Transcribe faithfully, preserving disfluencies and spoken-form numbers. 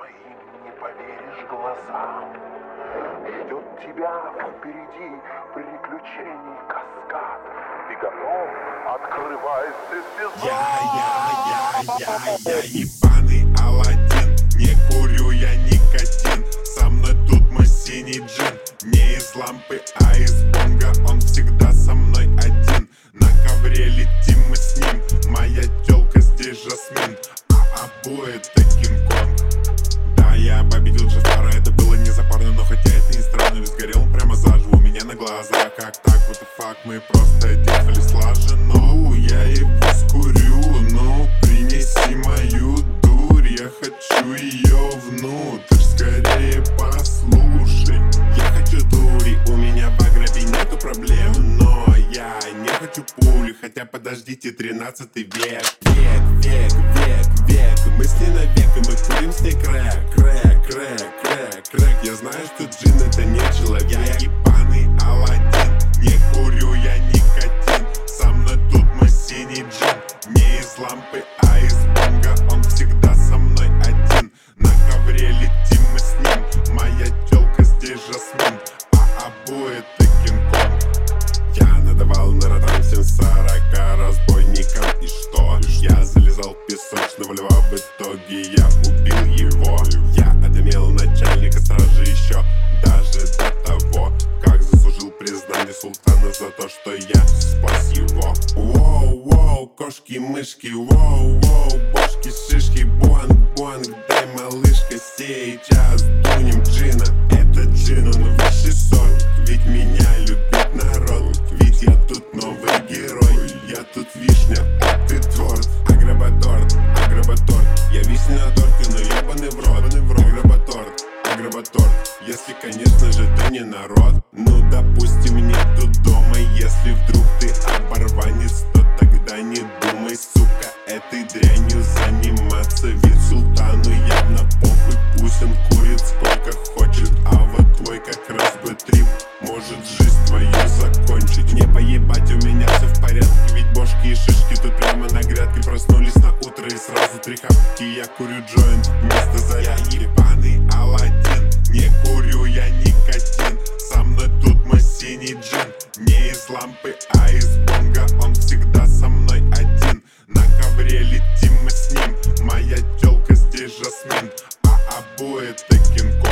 своим не поверишь глазам. Ждет тебя впереди приключений каскад. Ты готов? Открывайся сезон. Я, я, я, я, я ебаный Аладдин. Не курю я никотин. Со мной тут мой синий джин. Не из лампы, а из бонга. Он всегда со мной один. На ковре летим мы с ним. Моя тёлка здесь Жасмин, а обои это Кинг-Конг. Да, я победил Джафара, это было не запарно. Но хотя это не странно, ведь сгорел он прямо заживо у меня на глазах. Как так, what the fuck, мы просто действовали слаженно. Ну, я его скурю, ну принеси мою дурь. Я хочу ее внутрь, скорее послушай. Я хочу дури, у меня в агробе нету проблем. Но я не хочу пули, хотя подождите, тринадцатый век. Век, век, век, век, мы с ней навек, и мы курим с ней крэк. Крэк, крэк, крэк, крэк. Я знаю, что джин это не человек. Я ебаный Аладдин, не курю я никотин. Со мной тут мой синий джин. Не из лампы, а из бонга. Он всегда со мной один. На ковре летим мы с ним. Моя тёлка здесь Жасмин, а обои это Кинг-Конг. Я надавал на ротан всем сорока разбойникам. И что? Я залезал в песочного льва. В итоге я убил его. Я отымел начальника стражи еще даже до того, как заслужил признание султана за то, что я спас его. Воу-воу, кошки-мышки, воу-воу, бошки-шишки, буанг-буанг. Дай, малышка, сейчас дунем джина. Этот джин, он высший сорт, ведь меня любит народ. Ведь я тут новый герой, я тут вишня, а ты торт. Агробаторт, агробаторт. Я вишня на торте, но ебаный в рот. Агробаторт, агробаторт. Если, конечно же, ты не народ. Ну, допустим, нету дома. Если вдруг ты оборванец, то тогда не думай, сука, этой дрянью заниматься. Ведь султану явно похуй, пусть он курит сколько хочет. А вот твой как раз бы трип может жизнь твою закончить. Не поебать, у меня все в порядке, ведь бошки и шишки тут прямо на грядке. Проснулись на утро и сразу три хапки. Я курю джойнт вместо зарядки. Я ебаный Аладдин, не курю я никотин. Со мной тут мой синий джин. Не из лампы, а из бонга. Он всегда со мной один. На ковре летим мы с ним. Моя тёлка здесь Жасмин, а обои это Кинг-Конг.